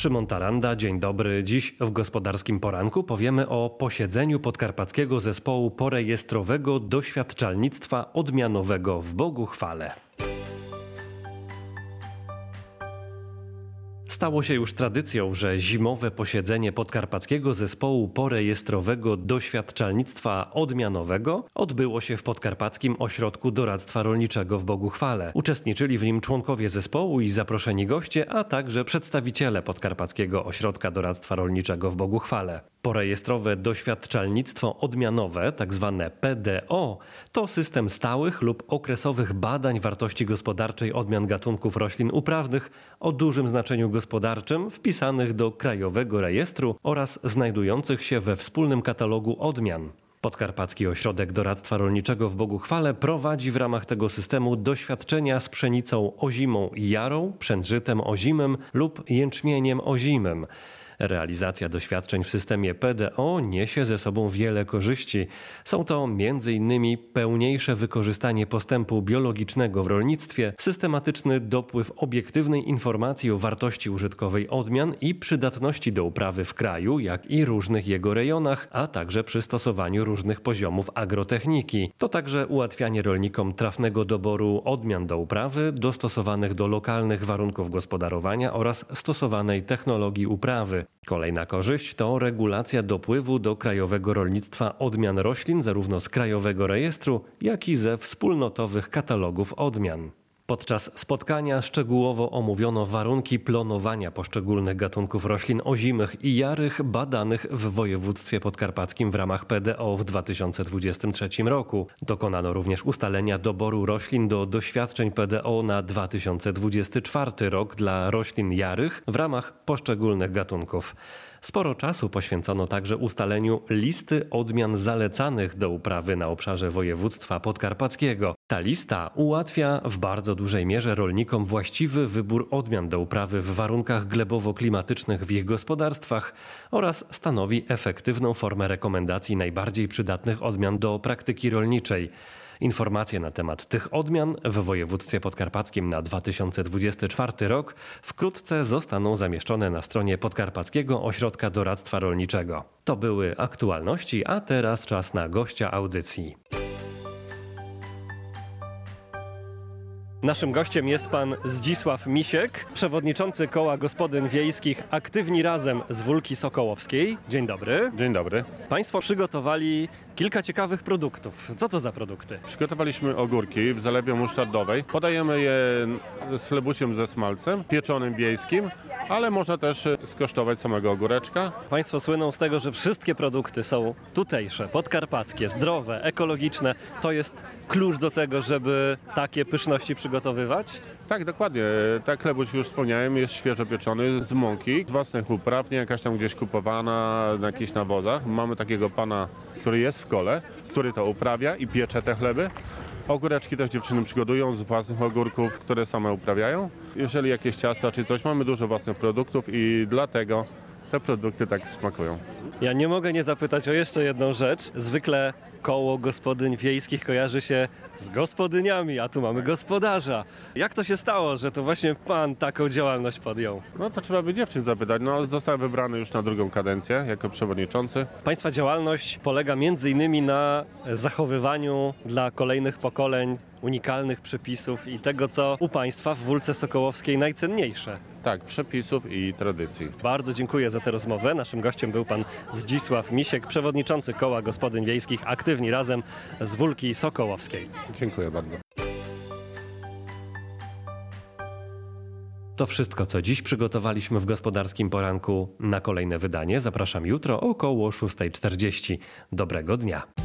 Szymon Taranda, dzień dobry. Dziś w Gospodarskim Poranku powiemy o posiedzeniu Podkarpackiego Zespołu Porejestrowego Doświadczalnictwa Odmianowego w Boguchwale. Stało się już tradycją, że zimowe posiedzenie Podkarpackiego Zespołu Porejestrowego Doświadczalnictwa Odmianowego odbyło się w Podkarpackim Ośrodku Doradztwa Rolniczego w Boguchwale. Uczestniczyli w nim członkowie zespołu i zaproszeni goście, a także przedstawiciele Podkarpackiego Ośrodka Doradztwa Rolniczego w Boguchwale. Porejestrowe doświadczalnictwo odmianowe, tzw. PDO, to system stałych lub okresowych badań wartości gospodarczej odmian gatunków roślin uprawnych o dużym znaczeniu gospodarczym wpisanych do Krajowego Rejestru oraz znajdujących się we wspólnym katalogu odmian. Podkarpacki Ośrodek Doradztwa Rolniczego w Boguchwale prowadzi w ramach tego systemu doświadczenia z pszenicą ozimą jarą, przędzytem ozimym lub jęczmieniem ozimym. Realizacja doświadczeń w systemie PDO niesie ze sobą wiele korzyści. Są to m.in. pełniejsze wykorzystanie postępu biologicznego w rolnictwie, systematyczny dopływ obiektywnej informacji o wartości użytkowej odmian i przydatności do uprawy w kraju, jak i różnych jego rejonach, a także przy stosowaniu różnych poziomów agrotechniki. To także ułatwianie rolnikom trafnego doboru odmian do uprawy, dostosowanych do lokalnych warunków gospodarowania oraz stosowanej technologii uprawy. Kolejna korzyść to regulacja dopływu do krajowego rolnictwa odmian roślin zarówno z Krajowego Rejestru, jak i ze wspólnotowych katalogów odmian. Podczas spotkania szczegółowo omówiono warunki plonowania poszczególnych gatunków roślin ozimych i jarych badanych w województwie podkarpackim w ramach PDO w 2023 roku. Dokonano również ustalenia doboru roślin do doświadczeń PDO na 2024 rok dla roślin jarych w ramach poszczególnych gatunków. Sporo czasu poświęcono także ustaleniu listy odmian zalecanych do uprawy na obszarze województwa podkarpackiego. Ta lista ułatwia w bardzo dużej mierze rolnikom właściwy wybór odmian do uprawy w warunkach glebowo-klimatycznych w ich gospodarstwach oraz stanowi efektywną formę rekomendacji najbardziej przydatnych odmian do praktyki rolniczej. Informacje na temat tych odmian w województwie podkarpackim na 2024 rok wkrótce zostaną zamieszczone na stronie Podkarpackiego Ośrodka Doradztwa Rolniczego. To były aktualności, a teraz czas na gościa audycji. Naszym gościem jest pan Zdzisław Misiek, przewodniczący Koła Gospodyń Wiejskich Aktywni Razem z Wólki Sokołowskiej. Dzień dobry. Dzień dobry. Państwo przygotowali kilka ciekawych produktów. Co to za produkty? Przygotowaliśmy ogórki w zalewie musztardowej. Podajemy je z chlebusiem ze smalcem, pieczonym wiejskim, ale można też skosztować samego ogóreczka. Państwo słyną z tego, że wszystkie produkty są tutejsze, podkarpackie, zdrowe, ekologiczne. To jest klucz do tego, żeby takie pyszności przygotowywać? Tak, dokładnie. Tak chlebus już wspomniałem, jest świeżo pieczony z mąki, z własnych upraw, nie jakaś tam gdzieś kupowana na jakichś nawozach. Mamy takiego pana, który jest w kole, który to uprawia i piecze te chleby. Ogóreczki też dziewczyny przygotują z własnych ogórków, które same uprawiają. Jeżeli jakieś ciasta czy coś, mamy dużo własnych produktów i dlatego te produkty tak smakują. Ja nie mogę nie zapytać o jeszcze jedną rzecz. Zwykle Koło Gospodyń Wiejskich kojarzy się z gospodyniami, a tu mamy gospodarza. Jak to się stało, że to właśnie pan taką działalność podjął? No to trzeba by dziewczyn zapytać. No, zostałem wybrany już na drugą kadencję jako przewodniczący. Państwa działalność polega m.in. na zachowywaniu dla kolejnych pokoleń unikalnych przepisów i tego, co u państwa w Wólce Sokołowskiej najcenniejsze. Tak, przepisów i tradycji. Bardzo dziękuję za tę rozmowę. Naszym gościem był pan Zdzisław Misiek, przewodniczący Koła Gospodyń Wiejskich Aktywni Razem z Wólki Sokołowskiej. Dziękuję bardzo. To wszystko, co dziś przygotowaliśmy w Gospodarskim Poranku. Na kolejne wydanie zapraszam jutro około 6:40. Dobrego dnia.